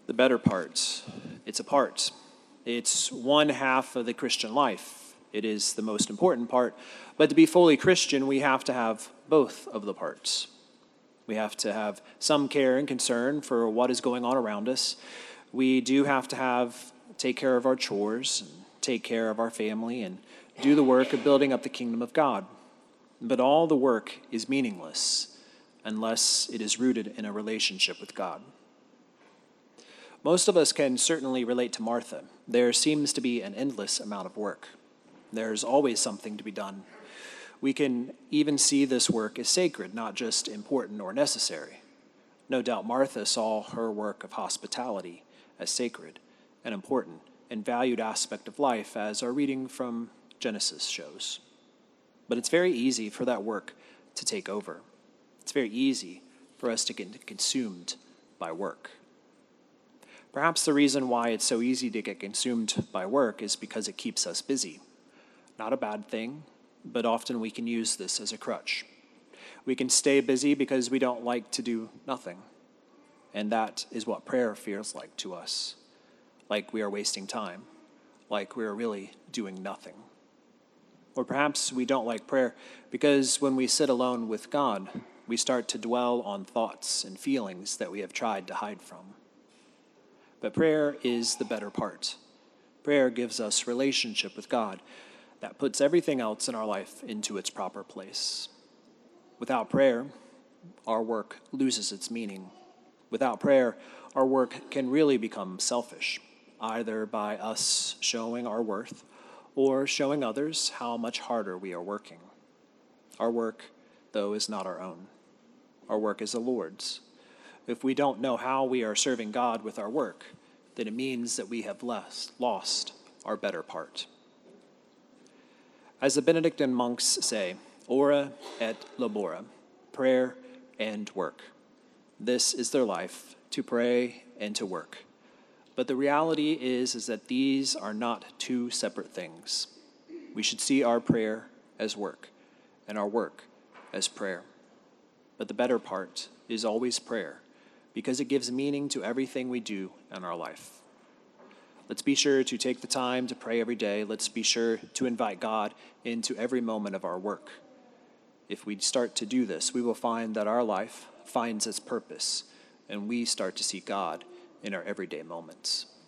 The better part. It's a part. It's one half of the Christian life. It is the most important part. But to be fully Christian, we have to have both of the parts. We have to have some care and concern for what is going on around us. We do have to take care of our chores, and take care of our family, and do the work of building up the kingdom of God. But all the work is meaningless unless it is rooted in a relationship with God. Most of us can certainly relate to Martha. There seems to be an endless amount of work. There's always something to be done. We can even see this work as sacred, not just important or necessary. No doubt Martha saw her work of hospitality as sacred, an important and valued aspect of life, as our reading from Genesis shows. But it's very easy for that work to take over. It's very easy for us to get consumed by work. Perhaps the reason why it's so easy to get consumed by work is because it keeps us busy. Not a bad thing, but often we can use this as a crutch. We can stay busy because we don't like to do nothing. And that is what prayer feels like to us. Like we are wasting time. Like we are really doing nothing. Or perhaps we don't like prayer because when we sit alone with God, we start to dwell on thoughts and feelings that we have tried to hide from. But prayer is the better part. Prayer gives us relationship with God that puts everything else in our life into its proper place. Without prayer, our work loses its meaning. Without prayer, our work can really become selfish, either by us showing our worth or showing others how much harder we are working. Our work, though, is not our own. Our work is the Lord's. If we don't know how we are serving God with our work, then it means that we have lost our better part. As the Benedictine monks say, ora et labora, prayer and work. This is their life, to pray and to work. But the reality is that these are not two separate things. We should see our prayer as work and our work as prayer. But the better part is always prayer, because it gives meaning to everything we do in our life. Let's be sure to take the time to pray every day. Let's be sure to invite God into every moment of our work. If we start to do this, we will find that our life finds its purpose, and we start to see God in our everyday moments.